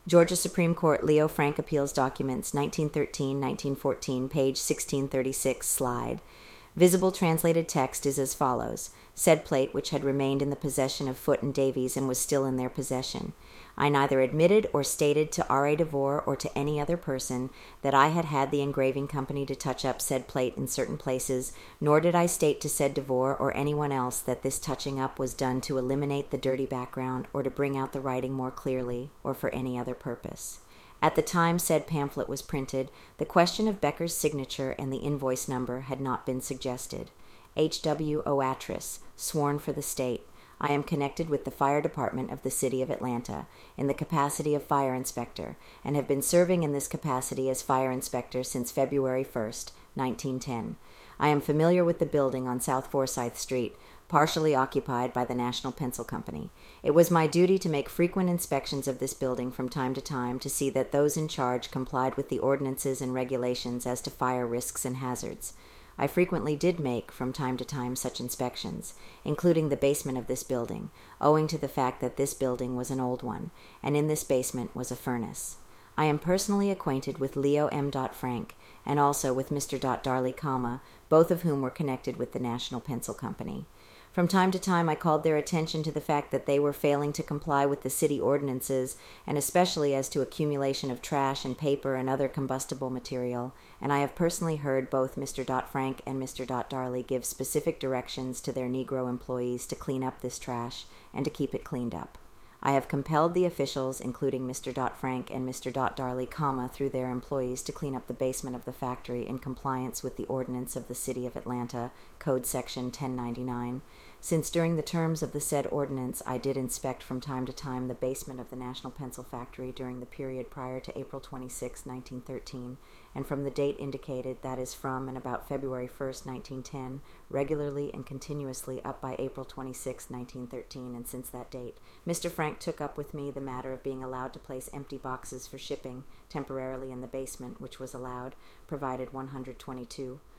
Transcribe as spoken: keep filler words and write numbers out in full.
Georgia Supreme Court Leo Frank Appeals Documents, nineteen thirteen to nineteen fourteen, page sixteen thirty-six, slide. Visible translated text is as follows. Said plate, which had remained in the possession of Foote and Davies and was still in their possession. I neither admitted or stated to R A. DeVore or to any other person that I had had the engraving company to touch up said plate in certain places, nor did I state to said DeVore or anyone else that this touching up was done to eliminate the dirty background or to bring out the writing more clearly or for any other purpose. At the time said pamphlet was printed, the question of Becker's signature and the invoice number had not been suggested. H W Oatris, sworn for the state. I am connected with the fire department of the city of Atlanta in the capacity of fire inspector and have been serving in this capacity as fire inspector since February first, nineteen ten. I am familiar with the building on South Forsyth Street, partially occupied by the National Pencil Company. It was my duty to make frequent inspections of this building from time to time to see that those in charge complied with the ordinances and regulations as to fire risks and hazards. I frequently did make, from time to time, such inspections, including the basement of this building, owing to the fact that this building was an old one, and in this basement was a furnace. I am personally acquainted with Leo M. Frank, and also with Mister Darley, both of whom were connected with the National Pencil Company. From time to time I called their attention to the fact that they were failing to comply with the city ordinances, and especially as to accumulation of trash and paper and other combustible material, and I have personally heard both Mister Frank and Mister Darley give specific directions to their Negro employees to clean up this trash and to keep it cleaned up. I have compelled the officials, including Mister Frank and Mister Darley, through their employees, to clean up the basement of the factory in compliance with the ordinance of the City of Atlanta, Code Section ten ninety-nine. Since during the terms of the said ordinance I did inspect from time to time the basement of the National Pencil Factory during the period prior to April twenty-sixth, nineteen thirteen, and from the date indicated, that is from and about February first, nineteen ten, regularly and continuously up by April twenty-sixth, nineteen thirteen, and since that date, Mister Frank took up with me the matter of being allowed to place empty boxes for shipping temporarily in the basement, which was allowed, provided one hundred twenty-two.